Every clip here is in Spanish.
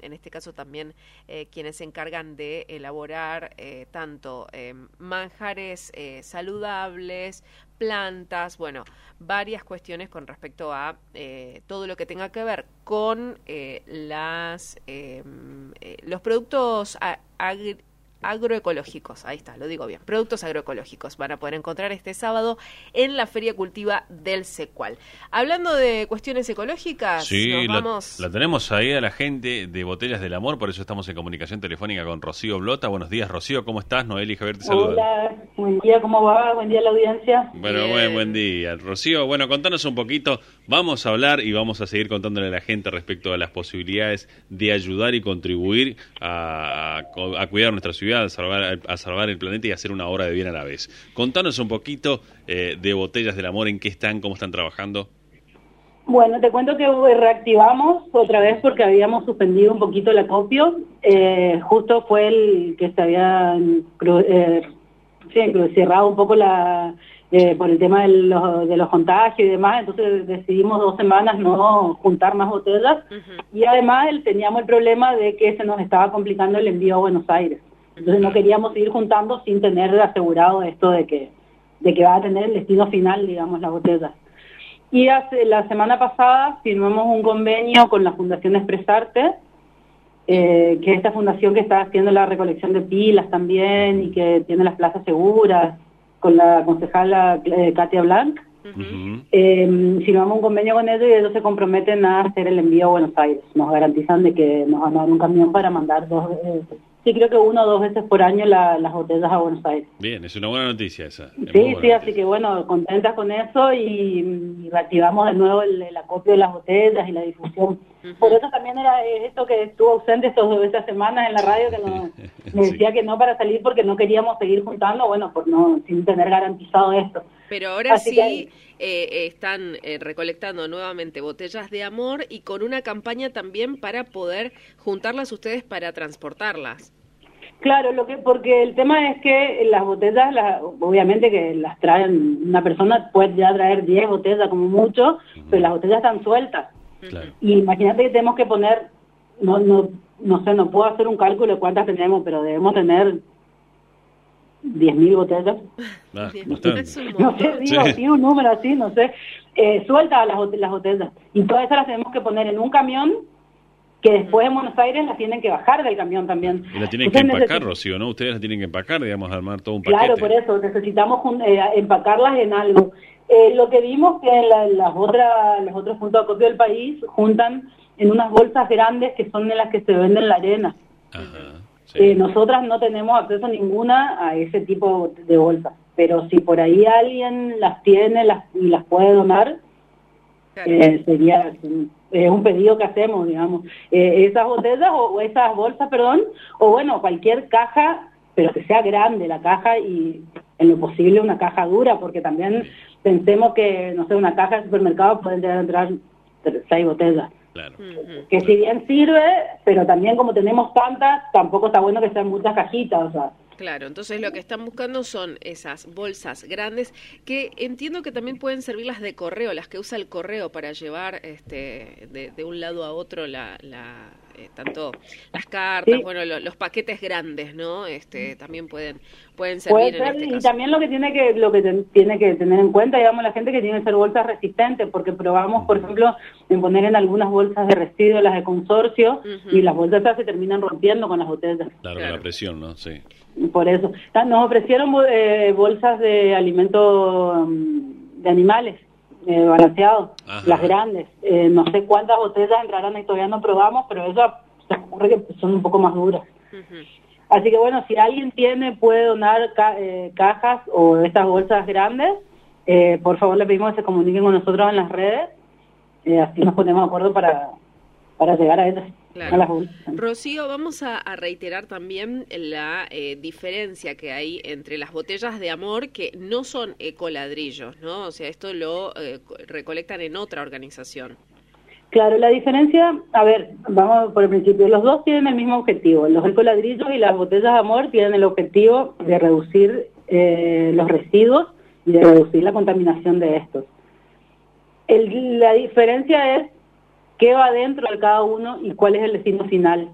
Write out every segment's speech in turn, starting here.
en este caso también quienes se encargan de elaborar tanto manjares saludables, plantas, bueno, varias cuestiones con respecto a todo lo que tenga que ver con los productos agroecológicos, ahí está, lo digo bien, productos agroecológicos van a poder encontrar este sábado en la Feria Cultiva del Secual. Hablando de cuestiones ecológicas, sí, nos vamos... la tenemos ahí a la gente de Botellas del Amor, por eso estamos en comunicación telefónica con Rocío Blota. Buenos días, Rocío, ¿cómo estás? Noel y Javier te saludan. Hola, buen día, ¿cómo va? Buen día a la audiencia. Bueno, buen día. Rocío, bueno, contanos un poquito, vamos a hablar y vamos a seguir contándole a la gente respecto a las posibilidades de ayudar y contribuir a cuidar nuestra ciudad, a salvar el planeta y hacer una obra de bien a la vez. Contanos un poquito de Botellas del Amor, en qué están, cómo están trabajando. Bueno, te cuento que reactivamos otra vez porque habíamos suspendido un poquito el acopio. Justo fue el que se había cerrado un poco por el tema de los contagios y demás, entonces decidimos 2 semanas no juntar más botellas. Y además teníamos el problema de que se nos estaba complicando el envío a Buenos Aires. Entonces no queríamos seguir juntando sin tener asegurado esto de que va a tener el destino final, digamos, las botellas. Y la semana pasada firmamos un convenio con la Fundación Expresarte, que es esta fundación que está haciendo la recolección de pilas también y que tiene las plazas seguras, con la concejala Katia Blanc. Firmamos un convenio con ellos y ellos se comprometen a hacer el envío a Buenos Aires. Nos garantizan de que nos van a dar un camión para mandar sí, creo que 1 o 2 veces por año las botellas a Buenos Aires. Bien, es una buena noticia esa. Sí, así que bueno, contentas con eso y reactivamos de nuevo el acopio de las botellas y la difusión. Por eso también era esto que estuvo ausente estas semanas en la radio, que me decía que no para salir porque no queríamos seguir juntando, bueno, sin tener garantizado esto. Pero ahora así sí están recolectando nuevamente botellas de amor y con una campaña también para poder juntarlas ustedes para transportarlas. Claro, porque el tema es que las botellas, obviamente que las traen, una persona puede ya traer 10 botellas como mucho, pero las botellas están sueltas. Claro. Y imagínate que tenemos que poner, no sé, no puedo hacer un cálculo de cuántas tenemos, pero debemos tener 10.000 botellas. No sé, digo, sí, un número así, no sé. Sueltas las botellas. Y todas esas las tenemos que poner en un camión, que después en Buenos Aires las tienen que bajar del camión también. Y la tienen que empacar, Rocío, ¿no? Ustedes la tienen que empacar, digamos, armar todo un paquete. Claro, por eso, necesitamos empacarlas en algo. Lo que vimos que los otros puntos de acopio del país juntan en unas bolsas grandes que son de las que se venden en la arena. Ajá, sí. Nosotras no tenemos acceso ninguna a ese tipo de bolsas, pero si por ahí alguien las tiene y las puede donar, sería un pedido que hacemos, digamos. Esas botellas o esas bolsas, o bueno, cualquier caja, pero que sea grande la caja y en lo posible una caja dura, porque también pensemos que, no sé, una caja de supermercado pueden llegar a entrar 6 botellas. Claro. Que si bien sirve, pero también como tenemos tantas, tampoco está bueno que sean muchas cajitas, o sea. Claro, entonces lo que están buscando son esas bolsas grandes que entiendo que también pueden servir las de correo, las que usa el correo para llevar de un lado a otro tanto las cartas, sí. Bueno, los paquetes grandes, ¿no? También pueden servir. Puede ser, en este y caso. también lo que tiene que tener en cuenta, digamos, la gente, que tiene que ser bolsas resistentes, porque probamos, por ejemplo, en poner en algunas bolsas de residuos, las de consorcio, y las bolsas se terminan rompiendo con las botellas. Claro, con la presión, ¿no? Sí. Por eso. Nos ofrecieron bolsas de alimento de animales, balanceados, las grandes. No sé cuántas botellas entrarán y todavía no probamos, pero eso se ocurre que son un poco más duras. Así que bueno, si alguien puede donar cajas o estas bolsas grandes, por favor le pedimos que se comuniquen con nosotros en las redes, así nos ponemos de acuerdo para llegar a ellas. Claro. Rocío, vamos a reiterar también la diferencia que hay entre las botellas de amor, que no son ecoladrillos, ¿no? O sea, esto lo recolectan en otra organización. Claro, la diferencia, a ver, vamos por el principio, los dos tienen el mismo objetivo. Los ecoladrillos y las botellas de amor tienen el objetivo de reducir los residuos y de reducir la contaminación de estos. La diferencia es qué va dentro de cada uno y cuál es el destino final.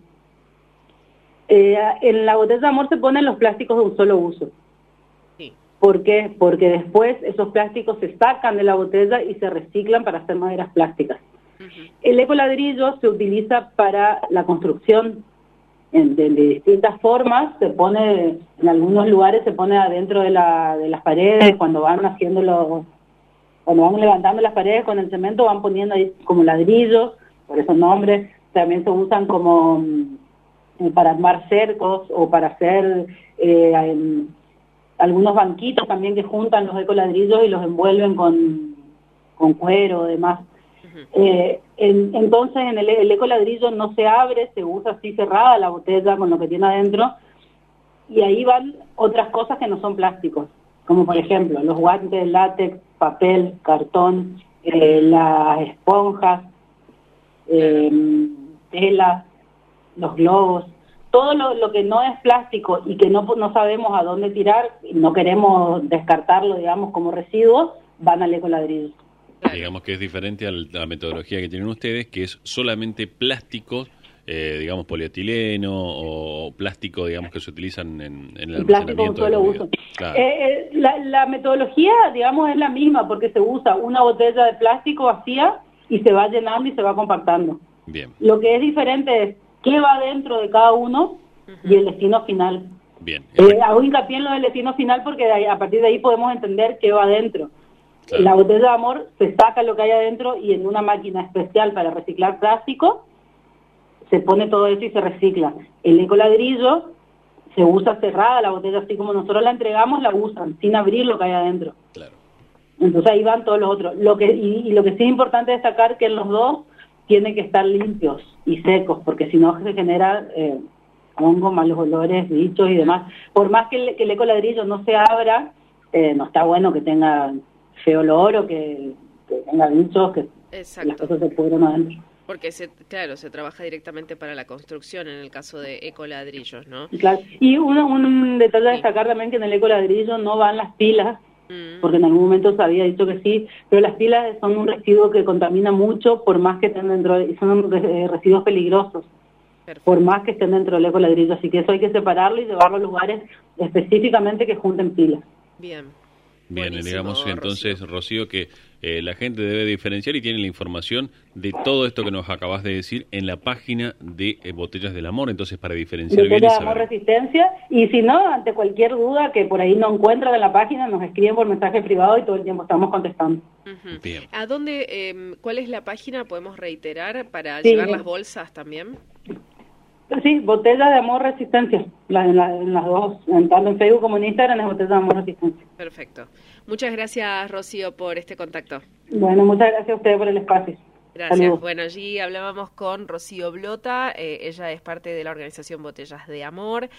En la botella de amor se ponen los plásticos de un solo uso. Sí. ¿Por qué? Porque después esos plásticos se sacan de la botella y se reciclan para hacer maderas plásticas. El ecoladrillo se utiliza para la construcción de distintas formas. Se pone, en algunos lugares se pone adentro de las paredes, cuando van levantando las paredes con el cemento, van poniendo ahí como ladrillos, por esos nombres. También se usan como para armar cercos o para hacer algunos banquitos también que juntan los ecoladrillos y los envuelven con cuero o demás. Entonces en el ecoladrillo no se abre, se usa así cerrada la botella con lo que tiene adentro, y ahí van otras cosas que no son plásticos, como por ejemplo los guantes, látex, papel, cartón, las esponjas, tela, los globos, todo lo que no es plástico y que no sabemos a dónde tirar y no queremos descartarlo, digamos, como residuos, van al ecoladrillo. Digamos que es diferente a la metodología que tienen ustedes, que es solamente plástico, digamos polietileno o plástico, digamos, que se utilizan en el almacenamiento de comida. Claro. La metodología, digamos, es la misma, porque se usa una botella de plástico vacía y se va llenando y se va compactando. Bien. Lo que es diferente es qué va dentro de cada uno y el destino final. Bien. Hago hincapié en lo del destino final porque a partir de ahí podemos entender qué va dentro. Claro. La botella de amor se saca lo que hay adentro y en una máquina especial para reciclar plástico se pone todo eso y se recicla. El ecoladrillo se usa cerrada la botella, así como nosotros la entregamos, la usan sin abrir lo que hay adentro. Claro. Entonces ahí van todos los otros. Lo que sí es importante destacar que en los dos tienen que estar limpios y secos, porque si no se genera hongos, malos olores, bichos y demás. Por más que el ecoladrillo no se abra, no está bueno que tenga feo olor o que tenga bichos, que Exacto. las cosas se pudran adentro. Porque se trabaja directamente para la construcción en el caso de ecoladrillos, ¿no? Claro. Y un detalle a destacar también que en el ecoladrillo no van las pilas, porque en algún momento se había dicho que sí, pero las pilas son un residuo que contamina mucho, por más que estén dentro, y son residuos peligrosos. Perfecto. Por más que estén dentro del ecoladrillo, así que eso hay que separarlo y llevarlo a lugares específicamente que junten pilas. Bien. Bien, Buenísimo, digamos entonces, Rocío, que la gente debe diferenciar y tiene la información de todo esto que nos acabas de decir en la página de Botellas del Amor, entonces para diferenciar bien y Botellas saber. de Amor Resistencia, y si no, ante cualquier duda que por ahí no encuentran en la página, nos escriben por mensaje privado y todo el tiempo estamos contestando. Bien. ¿A dónde, cuál es la página, podemos reiterar, para llevar las bolsas también? Sí, Botellas de Amor Resistencia, en las dos, tanto en Facebook como en Instagram es Botellas de Amor Resistencia. Perfecto. Muchas gracias, Rocío, por este contacto. Bueno, muchas gracias a ustedes por el espacio. Gracias. Saludos. Bueno, allí hablábamos con Rocío Blota, ella es parte de la organización Botellas de Amor,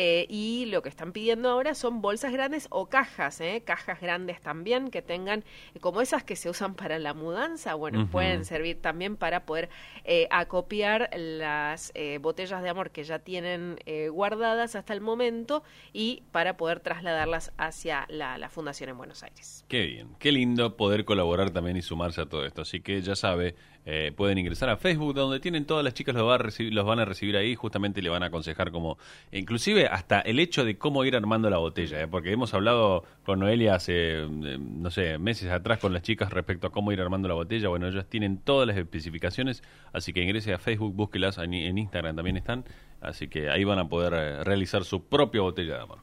y lo que están pidiendo ahora son bolsas grandes o cajas, cajas grandes también, que tengan, como esas que se usan para la mudanza, bueno, pueden servir también para poder acopiar las botellas de amor que ya tienen guardadas hasta el momento y para poder trasladarlas hacia la Fundación en Buenos Aires. Qué bien, qué lindo poder colaborar también y sumarse a todo esto, así que ya sabe, pueden ingresar a Facebook, donde tienen todas las chicas, los van a recibir ahí, justamente le van a aconsejar cómo, inclusive hasta el hecho de cómo ir armando la botella, porque hemos hablado con Noelia hace, no sé, meses atrás con las chicas respecto a cómo ir armando la botella. Bueno, ellas tienen todas las especificaciones, así que ingrese a Facebook, búsquelas, en Instagram también están, así que ahí van a poder realizar su propia botella de amor.